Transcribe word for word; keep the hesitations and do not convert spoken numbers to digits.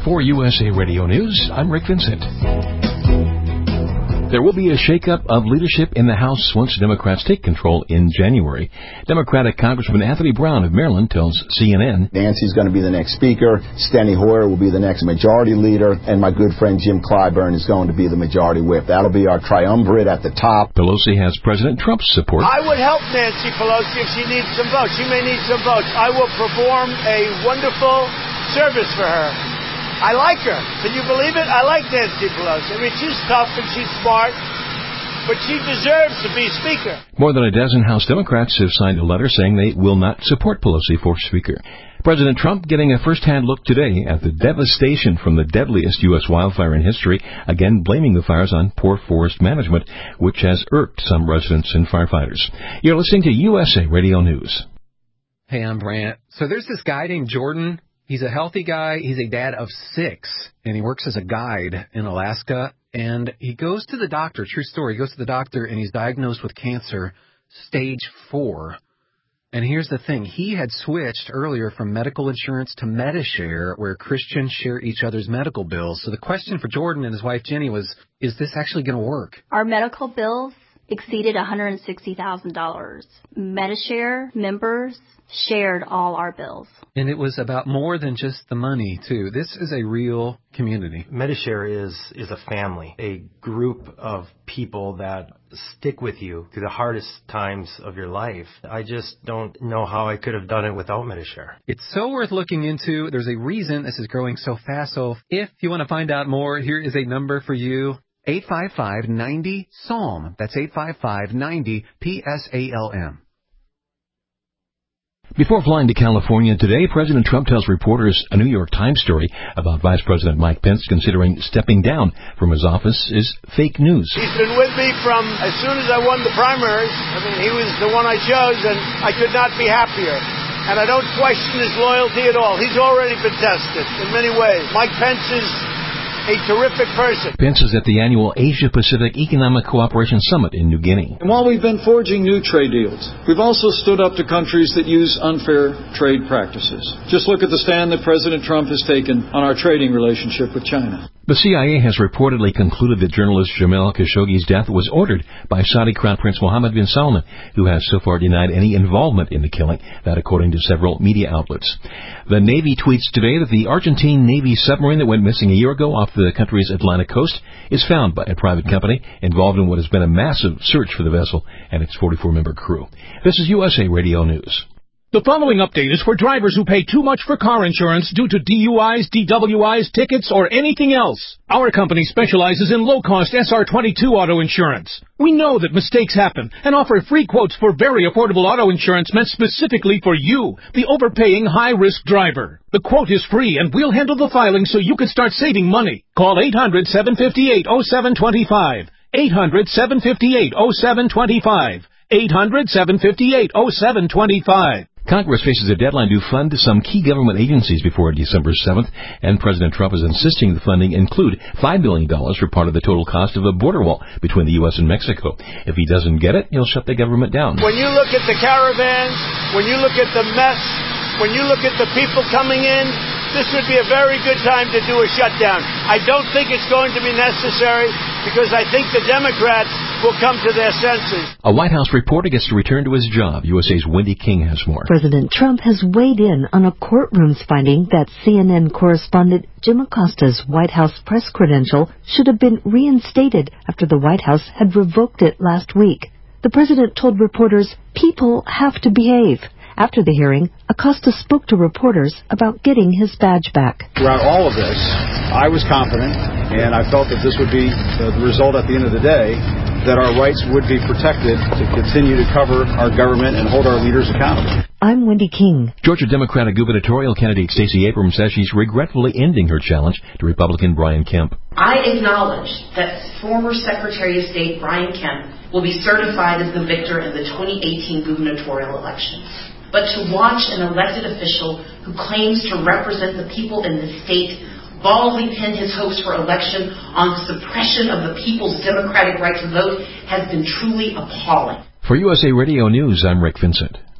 For U S A Radio News, I'm Rick Vincent. There will be a shakeup of leadership in the House once Democrats take control in January. Democratic Congressman Anthony Brown of Maryland tells C N N, Nancy's going to be the next speaker, Steny Hoyer will be the next majority leader, and my good friend Jim Clyburn is going to be the majority whip. That'll be our triumvirate at the top. Pelosi has President Trump's support. I would help Nancy Pelosi if she needs some votes. She may need some votes. I will perform a wonderful service for her. I like her. Can you believe it? I like Nancy Pelosi. I mean, she's tough and she's smart, but she deserves to be Speaker. More than a dozen House Democrats have signed a letter saying they will not support Pelosi for Speaker. President Trump getting a first-hand look today at the devastation from the deadliest U S wildfire in history, again blaming the fires on poor forest management, which has irked some residents and firefighters. You're listening to U S A Radio News. Hey, I'm Brant. So there's this guy named Jordan. He's a healthy guy. He's a dad of six, and he works as a guide in Alaska. And he goes to the doctor, true story, he goes to the doctor, and he's diagnosed with cancer, stage four. And here's the thing. He had switched earlier from medical insurance to Medishare, where Christians share each other's medical bills. So the question for Jordan and his wife Jenny was, is this actually going to work? Our medical bills exceeded one hundred sixty thousand dollars. Medishare members shared all our bills. And it was about more than just the money, too. This is a real community. Medishare is is a family, a group of people that stick with you through the hardest times of your life. I just don't know how I could have done it without Medishare. It's so worth looking into. There's a reason this is growing so fast. So if you want to find out more, here is a number for you. eight five five, nine zero, S A L M. That's eight five five, nine zero, P S A L M. Before flying to California today, President Trump tells reporters a New York Times story about Vice President Mike Pence considering stepping down from his office is fake news. He's been with me from as soon as I won the primaries. I mean, he was the one I chose, and I could not be happier. And I don't question his loyalty at all. He's already been tested in many ways. Mike Pence is a terrific person. Pence is at the annual Asia-Pacific Economic Cooperation Summit in New Guinea. And while we've been forging new trade deals, we've also stood up to countries that use unfair trade practices. Just look at the stand that President Trump has taken on our trading relationship with China. The C I A has reportedly concluded that journalist Jamal Khashoggi's death was ordered by Saudi Crown Prince Mohammed bin Salman, who has so far denied any involvement in the killing, that according to several media outlets. The Navy tweets today that the Argentine Navy submarine that went missing a year ago off the country's Atlantic coast is found by a private company involved in what has been a massive search for the vessel and its forty-four member crew. This is U S A Radio News. The following update is for drivers who pay too much for car insurance due to D U Is, D W Is, tickets, or anything else. Our company specializes in low-cost S R twenty-two auto insurance. We know that mistakes happen and offer free quotes for very affordable auto insurance meant specifically for you, the overpaying high-risk driver. The quote is free, and we'll handle the filing so you can start saving money. Call eight hundred, seven five eight, oh seven two five. eight hundred, seven five eight, oh seven two five. eight hundred, seven five eight, oh seven two five. Congress faces a deadline to fund some key government agencies before December seventh, and President Trump is insisting the funding include five billion dollars for part of the total cost of a border wall between the U S and Mexico. If he doesn't get it, he'll shut the government down. When you look at the caravans, when you look at the mess, when you look at the people coming in, this would be a very good time to do a shutdown. I don't think it's going to be necessary because I think the Democrats will come to their senses. A White House reporter gets to return to his job. U S A's Wendy King has more. President Trump has weighed in on a courtroom's finding that C N N correspondent Jim Acosta's White House press credential should have been reinstated after the White House had revoked it last week. The president told reporters, "People have to behave." After the hearing, Acosta spoke to reporters about getting his badge back. Throughout all of this, I was confident, and I felt that this would be the result at the end of the day, that our rights would be protected to continue to cover our government and hold our leaders accountable. I'm Wendy King. Georgia Democratic gubernatorial candidate Stacey Abrams says she's regretfully ending her challenge to Republican Brian Kemp. I acknowledge that former Secretary of State Brian Kemp will be certified as the victor in the twenty eighteen gubernatorial elections. But to watch an elected official who claims to represent the people in the state baldly pin his hopes for election on the suppression of the people's democratic right to vote has been truly appalling. For U S A Radio News, I'm Rick Vincent.